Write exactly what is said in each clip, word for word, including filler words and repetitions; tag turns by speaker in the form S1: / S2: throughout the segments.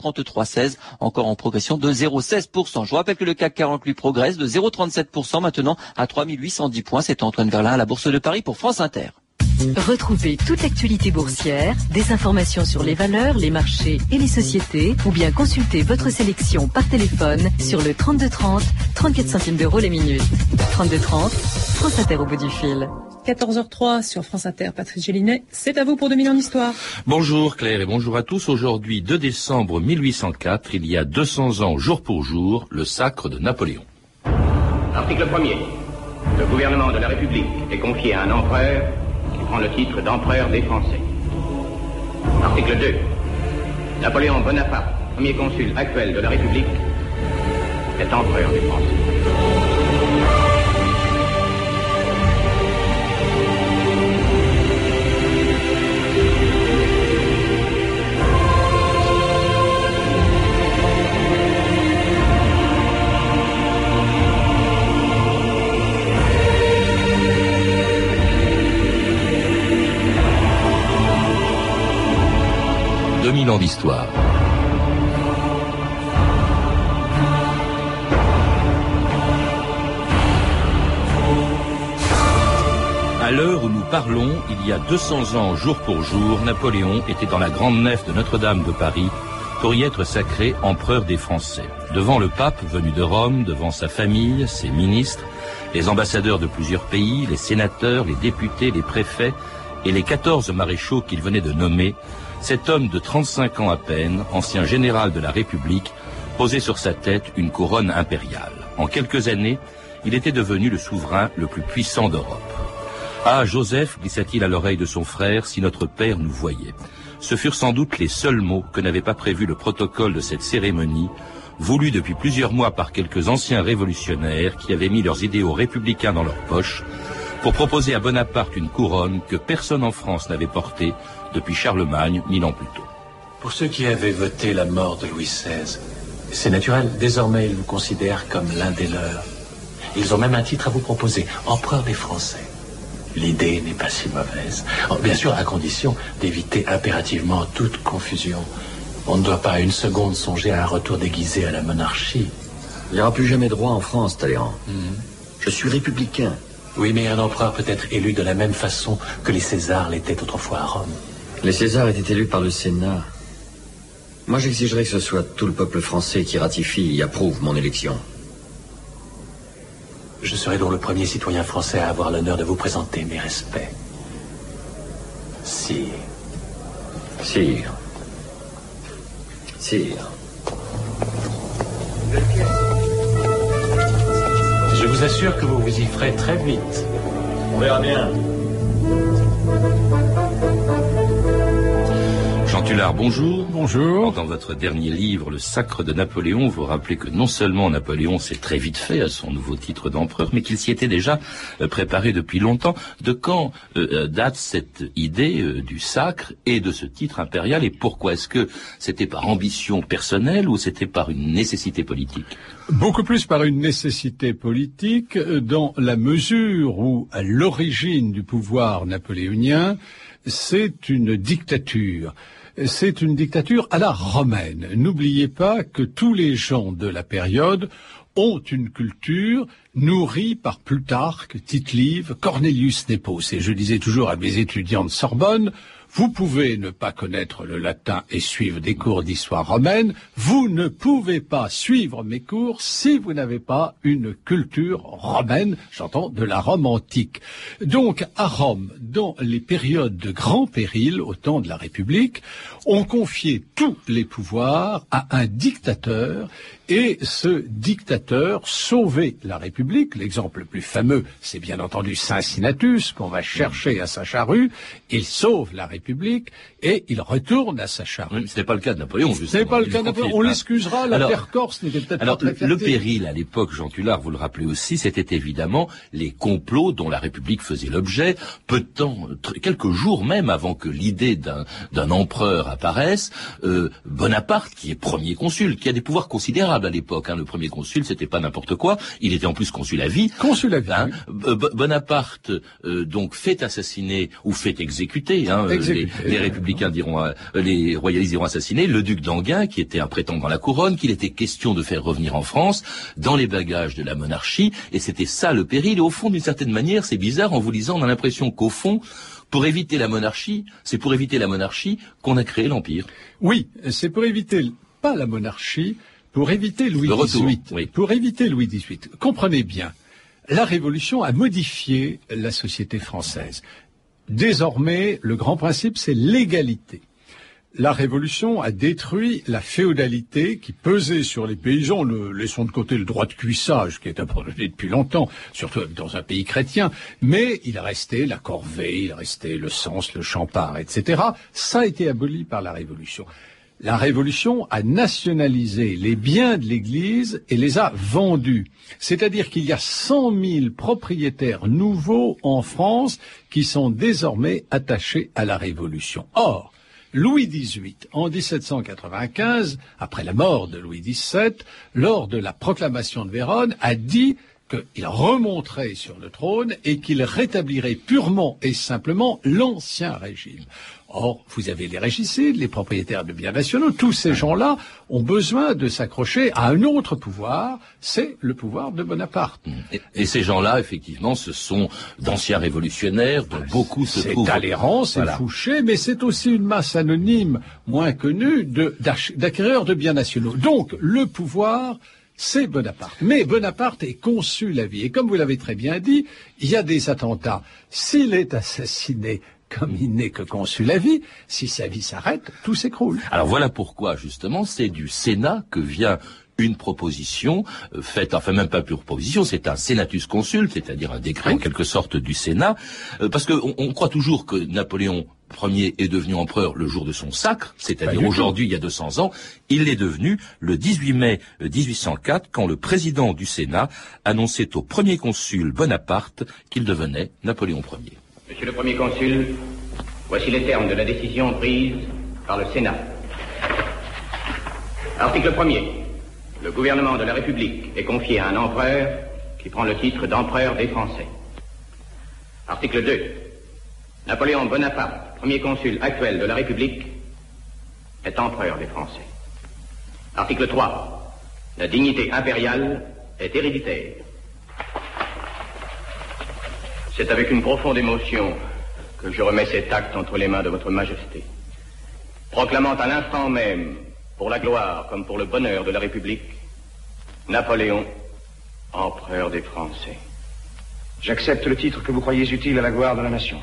S1: trente-trois virgule seize, encore en progression de zéro virgule seize pour cent. Je vous rappelle que le C A C quarante lui progresse de zéro virgule trente-sept pour cent maintenant à trois mille huit cent dix points. C'est Antoine Verlin à la Bourse de Paris pour France Inter.
S2: Retrouvez toute l'actualité boursière, des informations sur les valeurs, les marchés et les sociétés, ou bien consultez votre sélection par téléphone sur le trente-deux trente, trente-quatre centimes d'euros les minutes. trente-deux trente, France Inter au bout du fil.
S3: quatorze heures trois sur France Inter, Patrice Gélinet, c'est à vous pour deux mille ans d'histoire.
S4: Bonjour Claire et bonjour à tous. Aujourd'hui, deux décembre mille huit cent quatre, il y a deux cents ans jour pour jour, le sacre de Napoléon.
S5: Article premier. Le gouvernement de la République est confié à un empereur qui prend le titre d'empereur des Français. Article deux. Napoléon Bonaparte, premier consul actuel de la République, est empereur des Français.
S4: deux mille ans d'histoire. À l'heure où nous parlons, il y a deux cents ans, jour pour jour, Napoléon était dans la grande nef de Notre-Dame de Paris pour y être sacré empereur des Français. Devant le pape venu de Rome, devant sa famille, ses ministres, les ambassadeurs de plusieurs pays, les sénateurs, les députés, les préfets et les quatorze maréchaux qu'il venait de nommer, cet homme de trente-cinq ans à peine, ancien général de la République, posait sur sa tête une couronne impériale. En quelques années, il était devenu le souverain le plus puissant d'Europe. « Ah, Joseph, glissa-t-il à l'oreille de son frère, si notre père nous voyait. » Ce furent sans doute les seuls mots que n'avait pas prévu le protocole de cette cérémonie, voulu depuis plusieurs mois par quelques anciens révolutionnaires qui avaient mis leurs idéaux républicains dans leur poche, pour proposer à Bonaparte une couronne que personne en France n'avait portée depuis Charlemagne, mille ans plus tôt.
S6: Pour ceux qui avaient voté la mort de Louis seize, c'est naturel, désormais ils vous considèrent comme l'un des leurs. Ils ont même un titre à vous proposer, empereur des Français. L'idée n'est pas si mauvaise. Bien sûr, à condition d'éviter impérativement toute confusion. On ne doit pas une seconde songer à un retour déguisé à la monarchie.
S7: Il n'y aura plus jamais de roi en France, Talleyrand.
S6: Mm-hmm.
S7: Je suis républicain.
S6: Oui, mais un empereur peut être élu de la même façon que les Césars l'étaient autrefois à Rome.
S7: Les Césars étaient élus par le Sénat. Moi, j'exigerais que ce soit tout le peuple français qui ratifie et approuve mon élection.
S6: Je serai donc le premier citoyen français à avoir l'honneur de vous présenter mes respects. Sire.
S7: Sire. Sire.
S6: Je vous assure que vous vous y ferez très vite.
S7: On verra bien.
S4: Jean Tullard, bonjour.
S8: Bonjour.
S4: Dans votre dernier livre, Le Sacre de Napoléon, vous rappelez que non seulement Napoléon s'est très vite fait à son nouveau titre d'empereur, mais qu'il s'y était déjà euh, préparé depuis longtemps. De quand euh, date cette idée euh, du sacre et de ce titre impérial, et pourquoi? Est-ce que c'était par ambition personnelle ou c'était par une nécessité politique?
S8: Beaucoup plus par une nécessité politique, dans la mesure où, à l'origine du pouvoir napoléonien, c'est une dictature. C'est une dictature à la romaine. N'oubliez pas que tous les gens de la période ont une culture nourrie par Plutarque, Tite-Live, Cornelius Nepos. Et je disais toujours à mes étudiants de Sorbonne, vous pouvez ne pas connaître le latin et suivre des cours d'histoire romaine, vous ne pouvez pas suivre mes cours si vous n'avez pas une culture romaine, j'entends de la Rome antique. Donc à Rome, dans les périodes de grand péril, au temps de la République, on confiait tous les pouvoirs à un dictateur, et ce dictateur sauvait la République. L'exemple le plus fameux, c'est bien entendu Cincinnatus, qu'on va chercher à sa charrue. Il sauve la République et il retourne à sa charrue.
S4: Oui, ce n'est pas le cas de Napoléon, justement.
S8: Ce n'est pas le cas de Napoléon. On l'excusera, la terre corse n'était peut-être
S4: alors,
S8: pas très
S4: le
S8: fertile.
S4: péril, à l'époque, Jean Tullard, vous le rappelez aussi, c'était évidemment les complots dont la République faisait l'objet, peu de temps, quelques jours même avant que l'idée d'un, d'un empereur apparaisse, euh, Bonaparte, qui est premier consul, qui a des pouvoirs considérables à l'époque, hein, le premier consul, c'était pas n'importe quoi, il était en plus consul à vie.
S8: Consul à vie.
S4: Hein, oui. Bonaparte, euh, donc, fait assassiner, ou fait exécuter, hein,
S8: exécuter
S4: les, les républicains diront, euh, les royalistes diront assassiner, le duc d'Enghien, qui était un prétendant à la couronne, qu'il était question de faire revenir en France, dans les bagages de la monarchie, et c'était ça le péril. Et au fond, d'une certaine manière, c'est bizarre, en vous lisant, on a l'impression qu'au fond, pour éviter la monarchie, c'est pour éviter la monarchie qu'on a créé l'Empire.
S8: Oui, c'est pour éviter, pas la monarchie, pour éviter Louis
S4: retour,
S8: dix-huit.
S4: Oui.
S8: Pour éviter Louis dix-huit. Comprenez bien, la Révolution a modifié la société française. Désormais, le grand principe, c'est l'égalité. La Révolution a détruit la féodalité qui pesait sur les paysans. Le, laissons de côté le droit de cuissage qui est abandonné depuis longtemps, surtout dans un pays chrétien. Mais il restait la corvée, il restait le cens, le champard, et cetera. Ça a été aboli par la Révolution. La Révolution a nationalisé les biens de l'Église et les a vendus. C'est-à-dire qu'il y a cent mille propriétaires nouveaux en France qui sont désormais attachés à la Révolution. Or, Louis dix-huit, en dix-sept cent quatre-vingt-quinze, après la mort de Louis dix-sept, lors de la proclamation de Vérone, a dit qu'il remonterait sur le trône et qu'il rétablirait purement et simplement l'ancien régime. Or, vous avez les régicides, les propriétaires de biens nationaux, tous ces gens-là ont besoin de s'accrocher à un autre pouvoir, c'est le pouvoir de Bonaparte.
S4: Et, et ces gens-là, effectivement, ce sont d'anciens révolutionnaires, dont beaucoup se trouvent...
S8: C'est Talleyrand, c'est voilà. Fouché, mais c'est aussi une masse anonyme, moins connue, de, d'acquéreurs de biens nationaux. Donc, le pouvoir... c'est Bonaparte. Mais Bonaparte est consul à vie. Et comme vous l'avez très bien dit, il y a des attentats. S'il est assassiné, comme il n'est que consul à vie, si sa vie s'arrête, tout s'écroule.
S4: Alors voilà pourquoi, justement, c'est du Sénat que vient une proposition euh, faite, enfin même pas pure proposition, c'est un senatus consul, c'est-à-dire un décret en quelque sorte du Sénat, euh, parce qu'on on croit toujours que Napoléon Ier est devenu empereur le jour de son sacre, c'est-à-dire aujourd'hui, il y a deux cents ans. Il l'est devenu le dix-huit mai mille huit cent quatre, quand le président du Sénat annonçait au premier consul Bonaparte qu'il devenait Napoléon Ier.
S5: Monsieur le premier consul, voici les termes de la décision prise par le Sénat. Article premier. Le gouvernement de la République est confié à un empereur qui prend le titre d'empereur des Français. Article deux. Napoléon Bonaparte, premier consul actuel de la République, est empereur des Français. Article trois. La dignité impériale est héréditaire. C'est avec une profonde émotion que je remets cet acte entre les mains de votre Majesté, proclamant à l'instant même, pour la gloire comme pour le bonheur de la République, Napoléon, empereur des Français.
S9: J'accepte le titre que vous croyez utile à la gloire de la nation.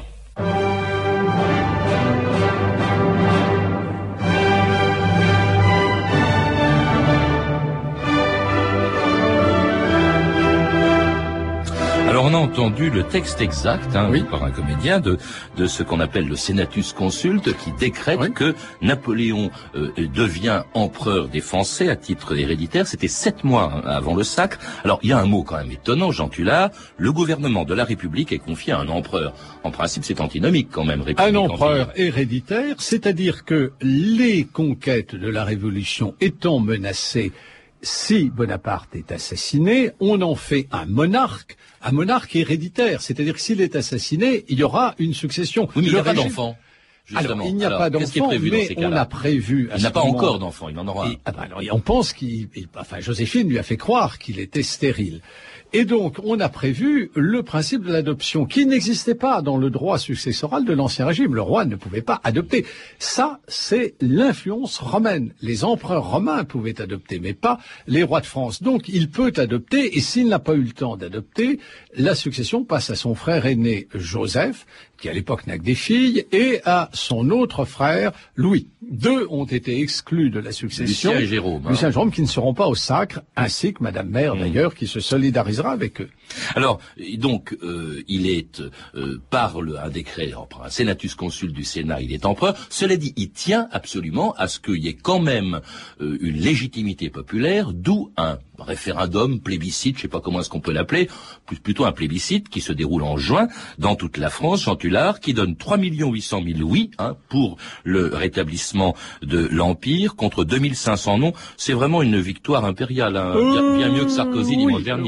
S4: Alors on a entendu le texte exact hein,
S8: oui.
S4: par un comédien de, de ce qu'on appelle le senatus consulte qui décrète oui. que Napoléon euh, devient empereur des Français à titre héréditaire. C'était sept mois hein, avant le sacre. Alors il y a un mot quand même étonnant, Jean Tullard, le gouvernement de la République est confié à un empereur. En principe c'est antinomique quand même.
S8: Un empereur héréditaire, c'est-à-dire que les conquêtes de la Révolution étant menacées, si Bonaparte est assassiné, on en fait un monarque, un monarque héréditaire. C'est-à-dire que s'il est assassiné, il y aura une succession.
S4: Oui, mais il n'y a
S8: régime...
S4: pas d'enfant. Justement.
S8: Alors, il n'y a
S4: alors,
S8: pas d'enfant, mais on a prévu...
S4: Il n'a pas moment... encore d'enfant, il en aura un.
S8: Et, ah ben alors, on pense qu'il... Enfin, Joséphine lui a fait croire qu'il était stérile. Et donc, on a prévu le principe de l'adoption, qui n'existait pas dans le droit successoral de l'Ancien Régime. Le roi ne pouvait pas adopter. Ça, c'est l'influence romaine. Les empereurs romains pouvaient adopter, mais pas les rois de France. Donc, il peut adopter, et s'il n'a pas eu le temps d'adopter, la succession passe à son frère aîné Joseph, qui à l'époque n'a que des filles, et à son autre frère Louis. Deux ont été exclus de la succession.
S4: Lucien et Jérôme. Hein.
S8: Lucien et Jérôme qui ne seront pas au sacre, ainsi que Madame Mère, mmh. d'ailleurs, qui se solidarisera avec eux.
S4: Alors, donc, euh, il est, euh, par le, un décret, par un senatus consul du Sénat, il est empereur. Cela dit, il tient absolument à ce qu'il y ait quand même euh, une légitimité populaire, d'où un référendum, plébiscite, je sais pas comment est-ce qu'on peut l'appeler, plutôt un plébiscite qui se déroule en juin dans toute la France, Jean Tullard, qui donne trois millions huit cent mille oui hein, pour le rétablissement de l'Empire, contre deux mille cinq cents non. C'est vraiment une victoire impériale, hein, bien, bien mieux que Sarkozy dimanche
S8: oui,
S4: dernier.
S8: Oui,
S4: hein.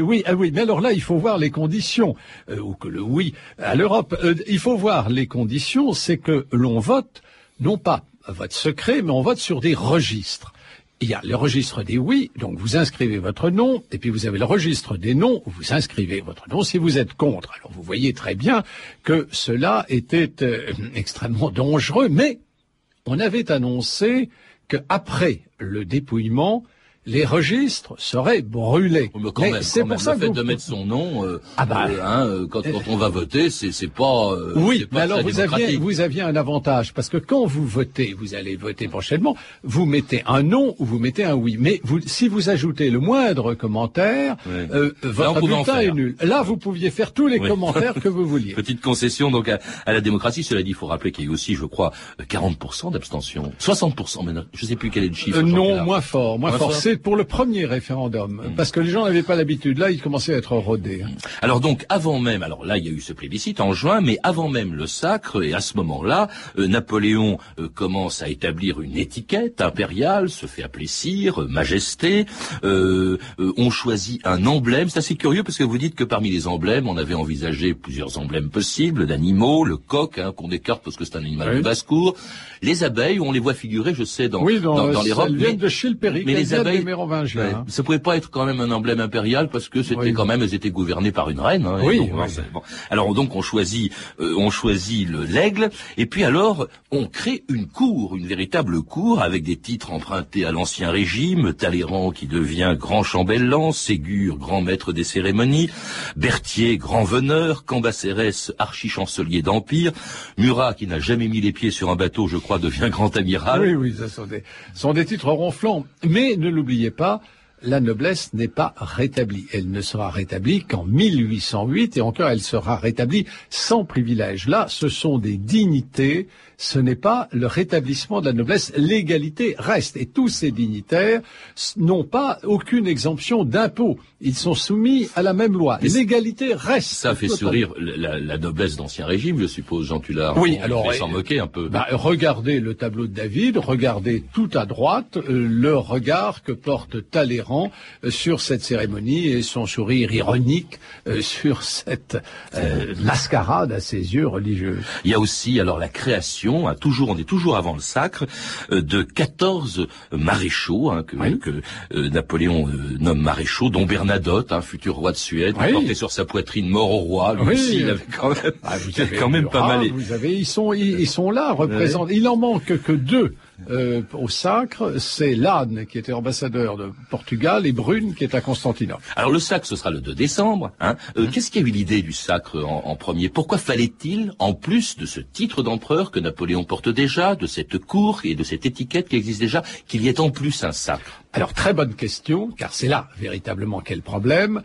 S8: oui, ah oui, mais alors là, il faut voir les conditions, euh, ou que le oui à l'Europe. Euh, il faut voir les conditions, c'est que l'on vote, non pas un vote secret, mais on vote sur des registres. Il y a le registre des oui, donc vous inscrivez votre nom, et puis vous avez le registre des non, où vous inscrivez votre nom si vous êtes contre. Alors vous voyez très bien que cela était euh, extrêmement dangereux, mais on avait annoncé qu'après le dépouillement, les registres seraient brûlés.
S4: Mais quand mais même, c'est quand pour même, ça le fait vous... de mettre son nom, euh, ah bah, euh, hein, quand, quand on va voter, c'est, c'est pas. Euh,
S8: oui,
S4: c'est pas
S8: mais alors vous aviez, vous aviez un avantage parce que quand vous votez, vous allez voter prochainement, vous mettez un non ou vous mettez un oui. Mais vous, si vous ajoutez le moindre commentaire, oui. euh, votre bulletin est nul. Là, vous pouviez faire tous les oui. commentaires que vous vouliez.
S4: Petite concession donc à, à la démocratie. Cela dit, il faut rappeler qu'il y a eu aussi, je crois, quarante pour cent d'abstention, soixante pour cent maintenant. Je ne sais plus quel est le chiffre.
S8: Euh, non, moins fort, moins, moins fort. fort. C'est pour le premier référendum, mmh. parce que les gens n'avaient pas l'habitude. Là, ils commençaient à être rodés. Hein.
S4: Alors donc, avant même, alors là, il y a eu ce plébiscite en juin, mais avant même le sacre, et à ce moment-là, euh, Napoléon euh, commence à établir une étiquette impériale, se fait appeler sire, euh, majesté. Euh, euh, on choisit un emblème. C'est assez curieux parce que vous dites que parmi les emblèmes, on avait envisagé plusieurs emblèmes possibles d'animaux, le coq, hein, qu'on écarte parce que c'est un animal oui. de basse-cour. Les abeilles, on les voit figurer, je sais, dans,
S8: oui, dans,
S4: dans, dans les robes.
S8: Mais, de Chilpéric,
S4: mais les abeilles,
S8: ouais, hein.
S4: ça pouvait pas être quand même un emblème impérial parce que c'était oui. quand même, elles étaient gouvernées par une reine. Hein,
S8: oui.
S4: Donc,
S8: oui.
S4: bon, bon. Alors donc on choisit, euh, on choisit le, l'aigle, et puis alors on crée une cour, une véritable cour avec des titres empruntés à l'ancien régime. Talleyrand qui devient grand chambellan, Ségur grand maître des cérémonies, Berthier grand veneur, Cambacérès archichancelier d'empire, Murat qui n'a jamais mis les pieds sur un bateau, je crois, devient grand amiral.
S8: Oui, oui, ça sont des, sont des titres ronflants. Mais ne l'oubliez pas, la noblesse n'est pas rétablie. Elle ne sera rétablie qu'en mille huit cent huit, et encore elle sera rétablie sans privilège. Là, ce sont des dignités, ce n'est pas le rétablissement de la noblesse. L'égalité reste, et tous ces dignitaires n'ont pas aucune exemption d'impôt. Ils sont soumis à la même loi. L'égalité reste.
S4: Ça fait sourire la, la noblesse d'Ancien Régime, je suppose, Jean Tullard.
S8: Oui,
S4: on
S8: alors...
S4: On s'en moquer un peu.
S8: Bah, regardez le tableau de David, regardez tout à droite euh, le regard que porte Talleyrand euh, sur cette cérémonie et son sourire ironique euh, sur cette euh, mascarade à ses yeux religieux.
S4: Il y a aussi, alors, la création, hein, toujours, on est toujours avant le sacre, euh, de quatorze maréchaux, hein, que, oui. que euh, Napoléon euh, nomme maréchaux, dont Bernard Bernadotte, un futur roi de Suède, oui. qui portait sur sa poitrine mort au roi. Lui oui. aussi, il avait quand même, ah, vous avez quand même pas mal.
S8: Vous avez, ils sont, ils, ils sont là, représentent. Oui. Il en manque que deux euh, au sacre. C'est Lannes qui était ambassadeur de Portugal et Brune qui est à Constantinople.
S4: Alors le sacre, ce sera le deux décembre. Hein. Euh, mmh. Qu'est-ce qui a eu l'idée du sacre en, en premier? Pourquoi fallait-il, en plus de ce titre d'empereur que Napoléon porte déjà, de cette cour et de cette étiquette qui existe déjà, qu'il y ait en plus un sacre?
S8: Alors, très bonne question, car c'est là, véritablement, quel problème.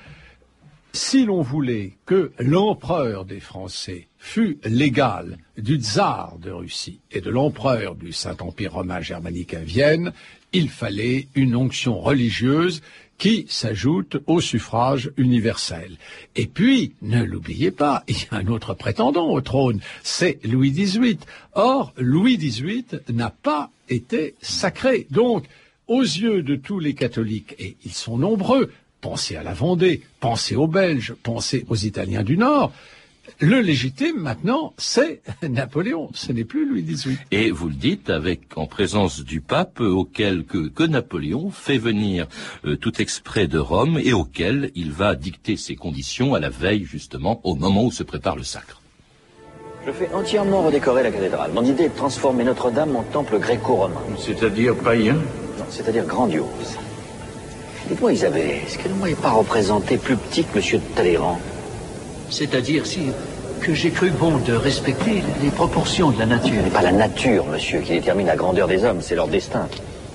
S8: Si l'on voulait que l'empereur des Français fût l'égal du tsar de Russie et de l'empereur du Saint-Empire romain germanique à Vienne, il fallait une onction religieuse qui s'ajoute au suffrage universel. Et puis, ne l'oubliez pas, il y a un autre prétendant au trône, c'est Louis dix-huit. Or, Louis dix-huit n'a pas été sacré. Donc, aux yeux de tous les catholiques, et ils sont nombreux, pensez à la Vendée, pensez aux Belges, pensez aux Italiens du Nord, le légitime maintenant, c'est Napoléon, ce n'est plus Louis dix-huit.
S4: Et vous le dites, avec en présence du pape, auquel que, que Napoléon fait venir euh, tout exprès de Rome, et auquel il va dicter ses conditions à la veille, justement, au moment où se prépare le sacre.
S10: Je fais entièrement redécorer la cathédrale. Mon idée est de transformer Notre-Dame en temple gréco-romain.
S9: C'est-à-dire païen?
S10: Non, c'est-à-dire grandiose. Dites-moi, Isabelle, est-ce qu'elle ne m'avait pas représenté plus petit que M. Talleyrand?
S11: C'est-à-dire, si, que j'ai cru bon de respecter les proportions de la nature.
S10: Ce n'est pas la nature, monsieur, qui détermine la grandeur des hommes, c'est leur destin.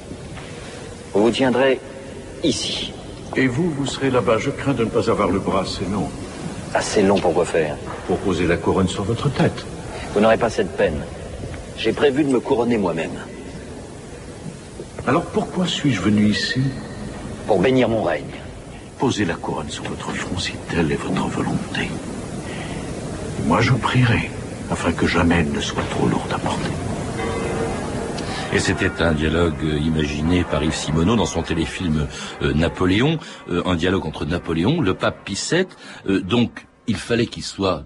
S10: Vous vous tiendrez ici.
S9: Et vous, vous serez là-bas. Je crains de ne pas avoir le bras assez long.
S10: Assez long pour quoi faire?
S9: Pour poser la couronne sur votre tête.
S10: Vous n'aurez pas cette peine. J'ai prévu de me couronner moi-même.
S9: Alors pourquoi suis-je venu ici?
S10: Pour bénir mon règne.
S9: Posez la couronne sur votre front si telle est votre volonté. Et moi je prierai, afin que jamais elle ne soit trop lourde à porter.
S4: Et c'était un dialogue euh, imaginé par Yves Simoneau dans son téléfilm euh, Napoléon, euh, un dialogue entre Napoléon, le pape Pie sept, euh, donc il fallait qu'il soit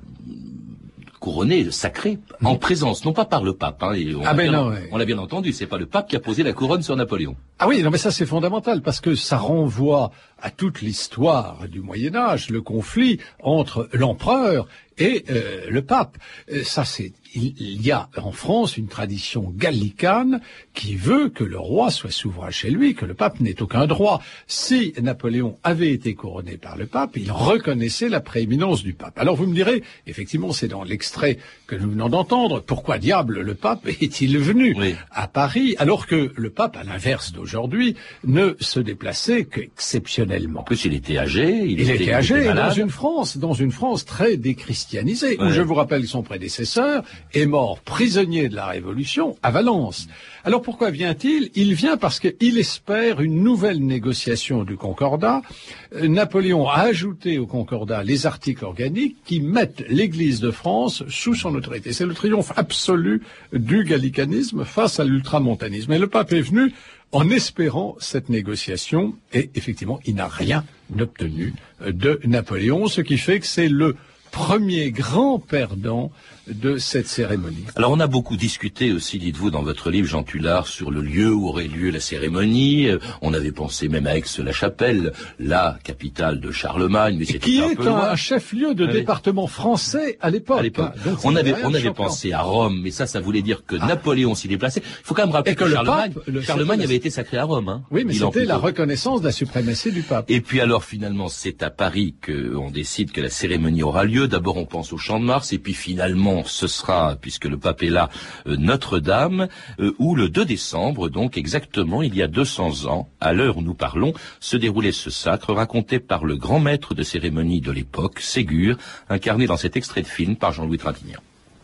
S4: couronné, sacré, en présence, non pas par le pape. Hein, et on,
S8: ah ben
S4: bien,
S8: non, ouais.
S4: on l'a bien entendu, c'est pas le pape qui a posé la couronne sur Napoléon.
S8: Ah oui, non mais ça c'est fondamental, parce que ça renvoie à toute l'histoire du Moyen-Âge, le conflit entre l'empereur et euh, le pape. Ça c'est il y a en France une tradition gallicane qui veut que le roi soit souverain chez lui, que le pape n'ait aucun droit. Si Napoléon avait été couronné par le pape, il reconnaissait la prééminence du pape. Alors vous me direz, effectivement, c'est dans l'extrait que nous venons d'entendre, pourquoi diable le pape est-il venu oui. à Paris, alors que le pape, à l'inverse d'aujourd'hui, ne se déplaçait qu'exceptionnellement.
S4: En plus, il était âgé. Il,
S8: il était, était âgé,
S4: il était
S8: et dans une France, dans une France très déchristianisée, ouais. où je vous rappelle que son prédécesseur est mort prisonnier de la Révolution à Valence. Alors pourquoi vient-il? Il vient parce qu'il espère une nouvelle négociation du Concordat. Napoléon a ajouté au Concordat les articles organiques qui mettent l'Église de France sous son autorité. C'est le triomphe absolu du gallicanisme face à l'ultramontanisme. Et le pape est venu en espérant cette négociation, et effectivement, il n'a rien obtenu de Napoléon, ce qui fait que c'est le premier grand perdant de cette cérémonie.
S4: Alors on a beaucoup discuté aussi, dites-vous, dans votre livre, Jean Tullard, sur le lieu où aurait lieu la cérémonie. On avait pensé même à Aix-la-Chapelle, la capitale de Charlemagne, mais c'était
S8: qui
S4: un
S8: est
S4: peu loin.
S8: un chef-lieu de
S4: oui.
S8: département français à l'époque.
S4: À l'époque. Donc, on avait, on avait pensé à Rome, mais ça, ça voulait dire que ah. Napoléon s'y déplaçait. Il faut quand même rappeler que, que Charlemagne, pape, le Charlemagne avait été sacré à Rome. Hein,
S8: oui, mais c'était la reconnaissance de la suprématie du pape.
S4: Et puis alors finalement, c'est à Paris qu'on décide que la cérémonie aura lieu. D'abord, on pense au Champ de Mars, et puis finalement, ce sera, puisque le pape est là, euh, Notre-Dame, euh, où le deux décembre, donc exactement il y a deux cents ans, à l'heure où nous parlons, se déroulait ce sacre raconté par le grand maître de cérémonie de l'époque, Ségur, incarné dans cet extrait de film par Jean-Louis Trintignant.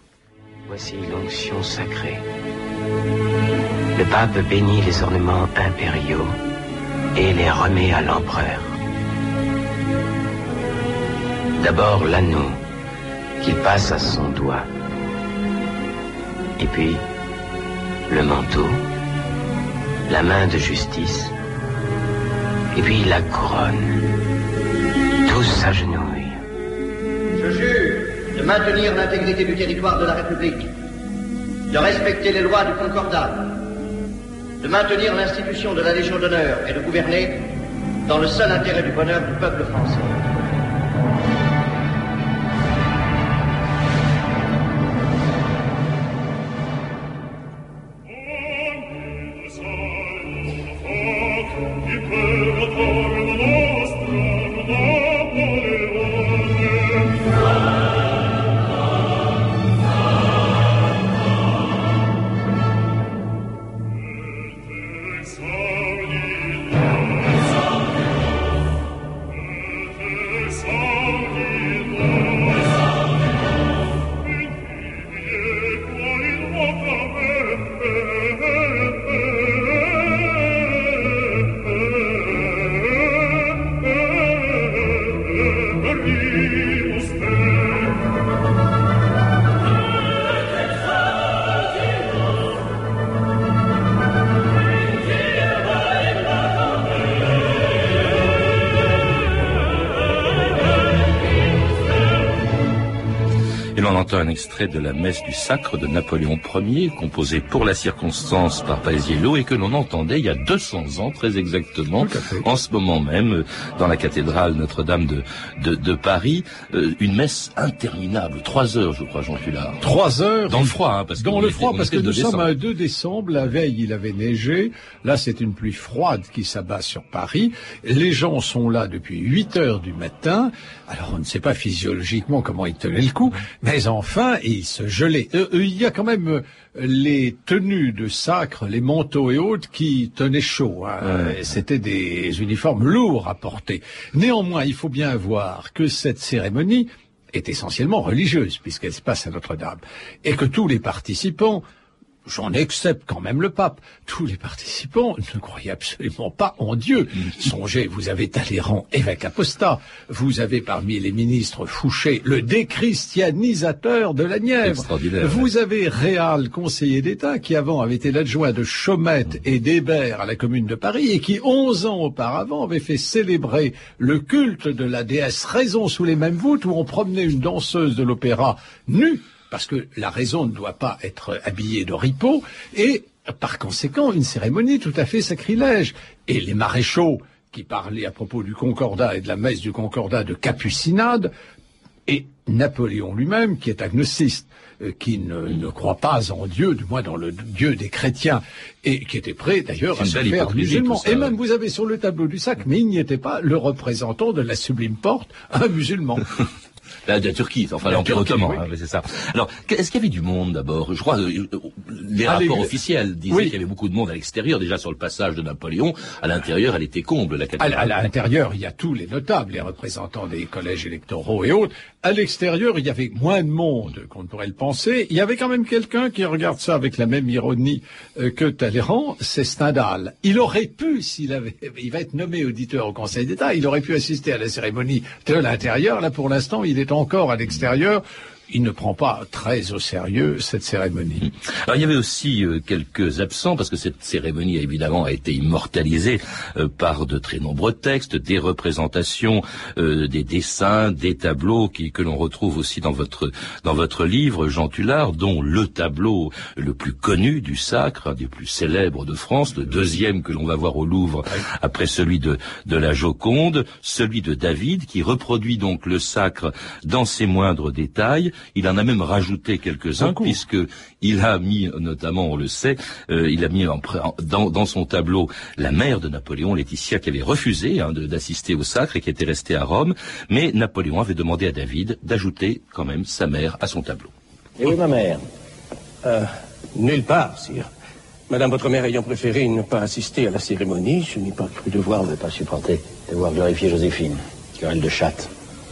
S12: Voici l'onction sacrée. Le pape bénit les ornements impériaux et les remet à l'empereur. D'abord l'anneau qu'il passe à son doigt. Et puis, le manteau, la main de justice, et puis la couronne. Tous s'agenouillent.
S13: Je jure de maintenir l'intégrité du territoire de la République, de respecter les lois du Concordat, de maintenir l'institution de la Légion d'honneur et de gouverner dans le seul intérêt du bonheur du peuple français.
S4: Un extrait de la messe du sacre de Napoléon Ier, composé pour la circonstance par Paisiello et que l'on entendait il y a deux cents ans, très exactement, en ce moment même, dans la cathédrale Notre-Dame de, de, de Paris, euh, une messe interminable, trois heures, je crois, Jean Tullard.
S8: Trois heures.
S4: Dans le froid, hein, parce que
S8: dans le froid,
S4: était,
S8: parce que nous
S4: décembre.
S8: sommes à deux décembre, la veille il avait neigé, là c'est une pluie froide qui s'abat sur Paris, les gens sont là depuis huit heures du matin, alors on ne sait pas physiologiquement comment ils tenaient le coup, mais enfin, ils se gelaient. Euh, il y a quand même euh, les tenues de sacre, les manteaux et autres qui tenaient chaud. Hein. Ouais. C'était des uniformes lourds à porter. Néanmoins, il faut bien voir que cette cérémonie est essentiellement religieuse, puisqu'elle se passe à Notre-Dame, et que tous les participants j'en accepte quand même le pape. Tous les participants ne croyaient absolument pas en Dieu. Songez, vous avez Talleyrand, évêque apostat. Vous avez parmi les ministres Fouché, le déchristianisateur de la Nièvre. Vous avez Réal, conseiller d'État, qui avant avait été l'adjoint de Chaumette et d'Hébert à la Commune de Paris et qui, onze ans auparavant, avait fait célébrer le culte de la déesse Raison sous les mêmes voûtes où on promenait une danseuse de l'opéra nue, parce que la raison ne doit pas être habillée de ripeau, et par conséquent une cérémonie tout à fait sacrilège. Et les maréchaux qui parlaient à propos du Concordat et de la messe du Concordat de capucinade, et Napoléon lui-même qui est agnostique, euh, qui ne, ne croit pas en Dieu, du moins dans le Dieu des chrétiens, et qui était prêt d'ailleurs à se faire musulman. Ça, et même vous avez sur le tableau du sac, mais il n'y était pas le représentant de la Sublime Porte, un musulman.
S4: La, la Turquie, enfin l'Empire ottoman, oui. hein, c'est ça. Alors, est-ce qu'il y avait du monde d'abord? Je crois euh, les ah, rapports les... officiels disaient oui. qu'il y avait beaucoup de monde à l'extérieur, déjà sur le passage de Napoléon. À l'intérieur, elle était comble, la cathédrale. À, à l'intérieur, il y a tous les notables, les représentants des collèges électoraux et autres. À l'extérieur, il y avait moins de monde qu'on ne pourrait le penser. Il y avait quand même quelqu'un qui regarde ça avec la même ironie euh, que Talleyrand, c'est Stendhal. Il aurait pu, s'il avait, il va être nommé auditeur au Conseil d'État, il aurait pu assister à la cérémonie de l'intérieur. Là, pour l'instant, il est encore à l'extérieur. Il ne prend pas très au sérieux cette cérémonie. Alors il y avait aussi euh, quelques absents, parce que cette cérémonie évidemment a été immortalisée euh, par de très nombreux textes, des représentations, euh, des dessins, des tableaux qui, que l'on retrouve aussi dans votre dans votre livre, Jean Tullard, dont le tableau le plus connu du Sacre, un des plus célèbres de France, le deuxième que l'on va voir au Louvre après celui de de la Joconde, celui de David, qui reproduit donc le Sacre dans ses moindres détails. Il en a même rajouté quelques-uns, puisque il a mis, notamment, on le sait, euh, il a mis en, dans, dans son tableau la mère de Napoléon, Laetitia, qui avait refusé hein, de, d'assister au Sacre et qui était restée à Rome. Mais Napoléon avait demandé à David d'ajouter quand même sa mère à son tableau.
S10: Et où est ma mère?
S14: euh, Nulle part, sire. Madame, votre mère ayant préféré ne pas assister à la cérémonie, je n'ai pas cru devoir...
S10: Je ne vais pas supporter devoir glorifier Joséphine, querelle de chatte.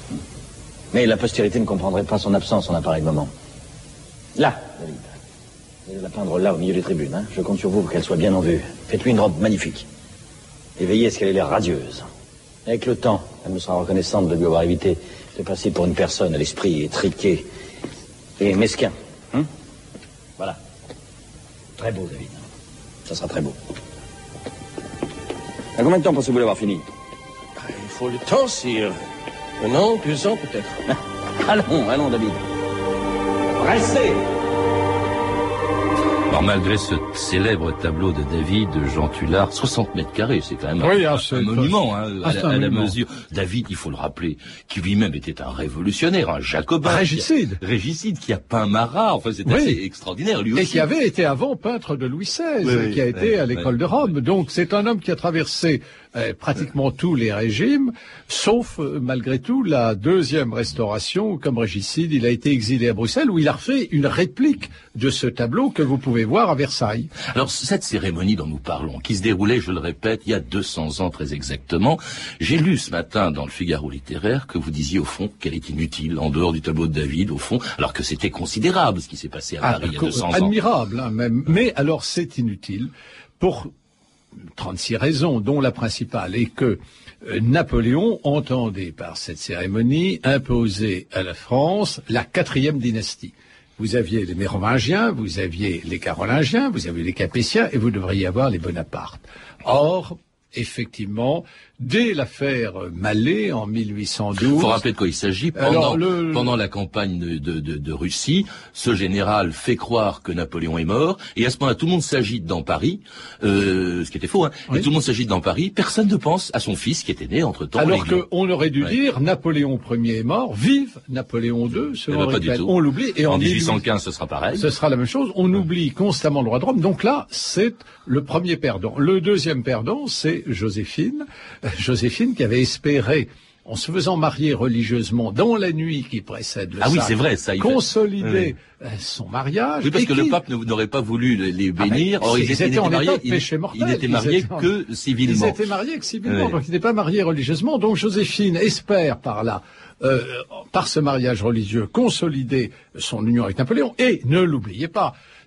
S10: Mais la postérité ne comprendrait pas son absence en un pareil moment. Là, David. Vous allez la peindre là, au milieu des tribunes. Hein. Je compte sur vous pour qu'elle soit bien en vue. Faites-lui une robe magnifique. Et veillez à ce qu'elle ait l'air radieuse. Avec le temps, elle me sera reconnaissante de lui avoir évité de passer pour une personne à l'esprit étriqué et mesquin. Hum voilà. Très beau, David. Ça sera très beau. À combien de temps pensez-vous l'avoir fini?
S14: Il faut le temps, sire. Un an, deux ans peut-être.
S10: Allons, allons, David. Restez.
S4: Alors malgré ce célèbre tableau de David, de Jean Tullard, soixante mètres carrés, c'est quand même
S8: oui,
S4: un,
S8: un,
S4: un monument hein,
S8: ah,
S4: à, la, à la mesure. David, il faut le rappeler, qui lui-même était un révolutionnaire, un jacobin.
S8: Régicide.
S4: Qui a, régicide, qui a peint Marat, enfin c'est oui. assez extraordinaire lui aussi.
S8: Et qui avait été avant peintre de Louis seize, oui, oui, qui a oui, été oui, à l'école oui. de Rome. Donc c'est un homme qui a traversé euh, pratiquement tous les régimes, sauf euh, malgré tout la deuxième restauration, où, comme régicide, il a été exilé à Bruxelles, où il a refait une réplique de ce tableau que vous pouvez voir à Versailles.
S4: Alors cette cérémonie dont nous parlons, qui se déroulait, je le répète, il y a deux cents ans très exactement, j'ai lu ce matin dans le Figaro littéraire que vous disiez au fond qu'elle est inutile, en dehors du tableau de David, au fond, alors que c'était considérable ce qui s'est passé à Paris ah, il y a deux cents ans.
S8: Admirable, hein, même. Mais alors c'est inutile pour trente-six raisons, dont la principale est que euh, Napoléon entendait par cette cérémonie imposer à la France la quatrième dynastie. Vous aviez les Mérovingiens, vous aviez les Carolingiens, vous aviez les Capétiens et vous devriez avoir les Bonaparte. Or, effectivement, dès l'affaire Mallet en mille huit cent douze...
S4: Il faut rappeler de quoi il s'agit. Pendant, le... pendant la campagne de, de, de, de Russie, ce général fait croire que Napoléon est mort, et à ce moment-là, tout le monde s'agite dans Paris, euh, ce qui était faux, hein, oui. et tout le monde s'agite dans Paris, personne ne pense à son fils qui était né entre-temps.
S8: Alors qu'on aurait dû ouais. dire, Napoléon Ier est mort, vive Napoléon deux, selon
S4: eh ben, pas du tout.
S8: On l'oublie. Et
S4: en,
S8: en
S4: mille huit cent quinze, ce sera pareil.
S8: Ce sera la même chose. On ouais. oublie constamment le roi de Rome. Donc là, c'est le premier perdant. Le deuxième perdant, c'est Joséphine. Joséphine qui avait espéré, en se faisant marier religieusement dans la nuit qui précède le
S4: ah oui,
S8: sacre,
S4: c'est vrai, ça, il
S8: consolider
S4: oui.
S8: son mariage.
S4: Oui, parce que
S8: qui...
S4: le pape n'aurait pas voulu les bénir.
S8: Ah ben, Or,
S4: ils,
S8: ils, étaient,
S4: étaient
S8: en
S4: mariés,
S8: état de péché mortel.
S4: Ils n'étaient mariés
S8: ils
S4: que
S8: étaient...
S4: civilement.
S8: Ils étaient mariés que civilement,
S4: oui.
S8: donc ils n'étaient pas mariés religieusement. Donc Joséphine espère par là, euh, par ce mariage religieux, consolider son union avec Napoléon. Et ne l'oubliez pas,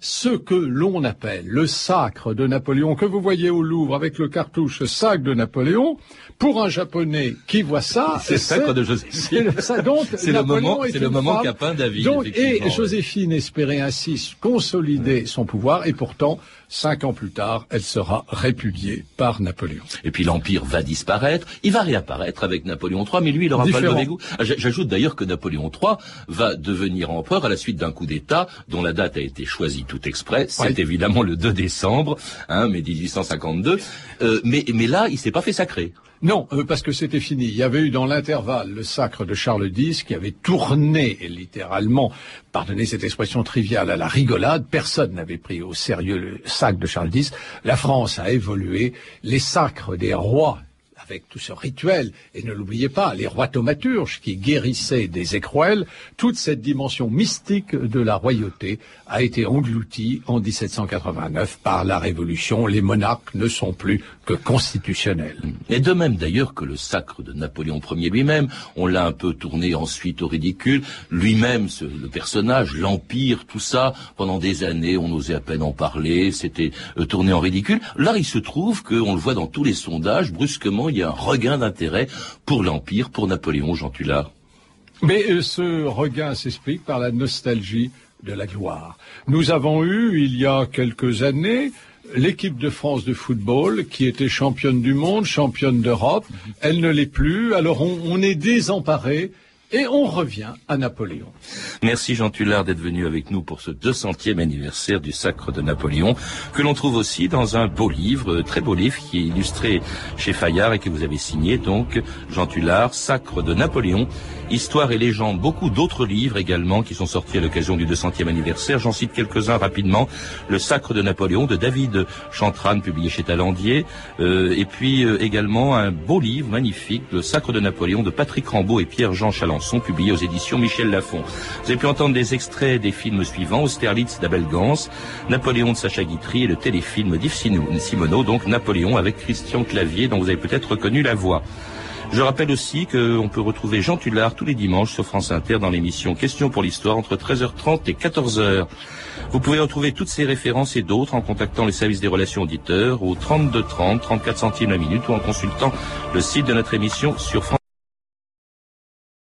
S8: ce que l'on appelle le sacre de Napoléon, que vous voyez au Louvre avec le cartouche sacre de Napoléon, pour un Japonais qui voit ça,
S4: c'est le sacre de Joséphine.
S8: C'est, ça, donc,
S4: c'est le moment, c'est le moment qu'a peint David.
S8: Donc, et Joséphine espérait ainsi consolider son pouvoir, et pourtant, cinq ans plus tard, elle sera répudiée par Napoléon.
S4: Et puis l'Empire va disparaître, il va réapparaître avec Napoléon trois, mais lui, il n'aura pas le mauvais goût. J'ajoute d'ailleurs que Napoléon trois va devenir empereur à la suite d'un coup d'État dont la date a été choisie tout exprès. C'est oui. évidemment le deux décembre, hein, mai dix-huit cent cinquante-deux. Euh, mais, mais là, il s'est pas fait sacrer.
S8: Non, euh, parce que c'était fini. Il y avait eu dans l'intervalle le sacre de Charles X qui avait tourné littéralement, pardonnez cette expression triviale, à la rigolade. Personne n'avait pris au sérieux le sacre de Charles X. La France a évolué. Les sacres des rois, avec tout ce rituel, et ne l'oubliez pas, les rois thaumaturges qui guérissaient des écrouelles, toute cette dimension mystique de la royauté a été engloutie en dix-sept cent quatre-vingt-neuf par la Révolution. Les monarques ne sont plus que constitutionnels.
S4: Et de même d'ailleurs que le sacre de Napoléon Ier lui-même, on l'a un peu tourné ensuite au ridicule. Lui-même, ce, le personnage, l'Empire, tout ça, pendant des années, on n'osait à peine en parler, c'était euh, tourné en ridicule. Là, il se trouve qu'on le voit dans tous les sondages, brusquement, il y a un regain d'intérêt pour l'Empire, pour Napoléon, Jean Tullard.
S8: Mais euh, ce regain s'explique par la nostalgie de la gloire. Nous avons eu, il y a quelques années, l'équipe de France de football qui était championne du monde, championne d'Europe. Elle ne l'est plus, alors on, on est désemparé. Et on revient à Napoléon.
S4: Merci Jean Tullard d'être venu avec nous pour ce deux centième anniversaire du sacre de Napoléon, que l'on trouve aussi dans un beau livre, très beau livre, qui est illustré chez Fayard et que vous avez signé, donc, Jean Tullard, Sacre de Napoléon, Histoire et légende. Beaucoup d'autres livres également qui sont sortis à l'occasion du deux centième anniversaire. J'en cite quelques-uns rapidement. Le Sacre de Napoléon de David Chantrane, publié chez Talandier. Euh, et puis euh, également un beau livre magnifique, Le Sacre de Napoléon de Patrick Rambaud et Pierre-Jean Chalençon, publié aux éditions Michel Lafon. Vous avez pu entendre des extraits des films suivants: Austerlitz d'Abel Gance, Napoléon de Sacha Guitry et le téléfilm d'Yves Simoneau, donc Napoléon avec Christian Clavier, dont vous avez peut-être reconnu la voix. Je rappelle aussi qu'on peut retrouver Jean Tullard tous les dimanches sur France Inter dans l'émission Questions pour l'Histoire entre treize heures trente et quatorze heures. Vous pouvez retrouver toutes ces références et d'autres en contactant les services des relations auditeurs au trente-deux trente, trente-quatre centimes la minute ou en consultant le site de notre émission sur France.